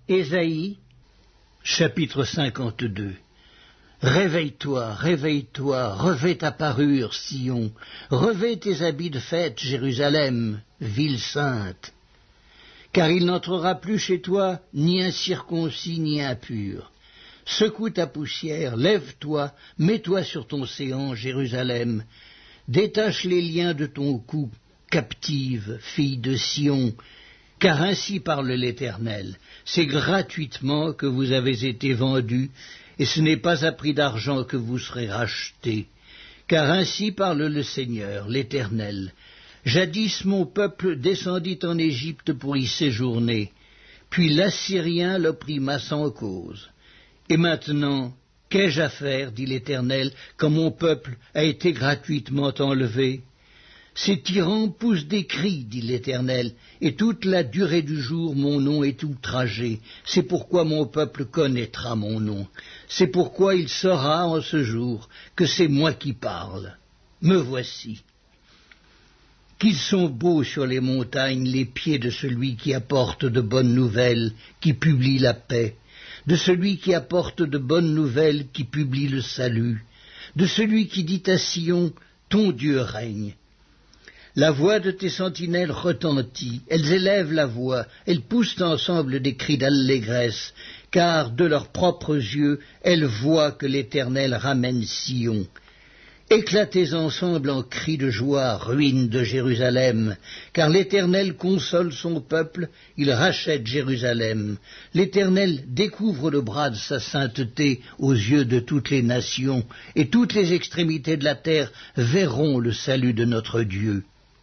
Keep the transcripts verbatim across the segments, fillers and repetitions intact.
Ésaïe, chapitre cinquante-deux. Réveille-toi, réveille-toi, revêt ta parure, Sion, revêt tes habits de fête, Jérusalem, ville sainte. Car il n'entrera plus chez toi ni incirconcis ni impur. Secoue ta poussière, lève-toi, mets-toi sur ton séant, Jérusalem. Détache les liens de ton cou, captive, fille de Sion, car ainsi parle l'Éternel. C'est gratuitement que vous avez été vendus, et ce n'est pas à prix d'argent que vous serez rachetés. Car ainsi parle le Seigneur, l'Éternel. Jadis mon peuple descendit en Égypte pour y séjourner, puis l'Assyrien l'opprima sans cause. Et maintenant, qu'ai-je à faire, dit l'Éternel, quand mon peuple a été gratuitement enlevé? Ces tyrans poussent des cris, dit l'Éternel, et toute la durée du jour mon nom est outragé. C'est pourquoi mon peuple connaîtra mon nom. C'est pourquoi il saura en ce jour que c'est moi qui parle. Me voici. Qu'ils sont beaux sur les montagnes les pieds de celui qui apporte de bonnes nouvelles, qui publie la paix, de celui qui apporte de bonnes nouvelles, qui publie le salut, de celui qui dit à Sion, ton Dieu règne. La voix de tes sentinelles retentit, elles élèvent la voix, elles poussent ensemble des cris d'allégresse, car de leurs propres yeux, elles voient que l'Éternel ramène Sion. Éclatez ensemble en cris de joie, ruines de Jérusalem, car l'Éternel console son peuple, il rachète Jérusalem. L'Éternel découvre le bras de sa sainteté aux yeux de toutes les nations, et toutes les extrémités de la terre verront le salut de notre Dieu.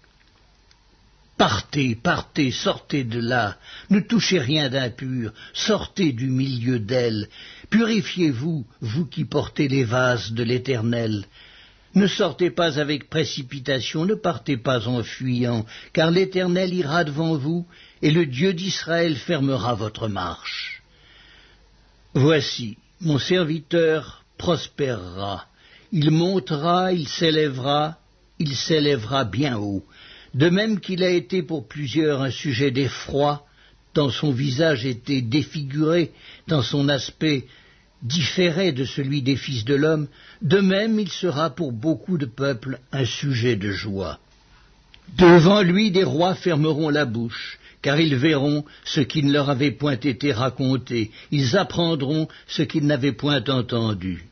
Partez, partez, sortez de là, ne touchez rien d'impur, sortez du milieu d'elle, purifiez-vous, vous qui portez les vases de l'Éternel. Ne sortez pas avec précipitation, ne partez pas en fuyant, car l'Éternel ira devant vous, et le Dieu d'Israël fermera votre marche. Voici, mon serviteur prospérera, il montera, il s'élèvera, il s'élèvera bien haut. De même qu'il a été pour plusieurs un sujet d'effroi, tant son visage était défiguré, tant son aspect différait de celui des fils de l'homme, de même il sera pour beaucoup de peuples un sujet de joie. Devant lui des rois fermeront la bouche, car ils verront ce qui ne leur avait point été raconté, ils apprendront ce qu'ils n'avaient point entendu.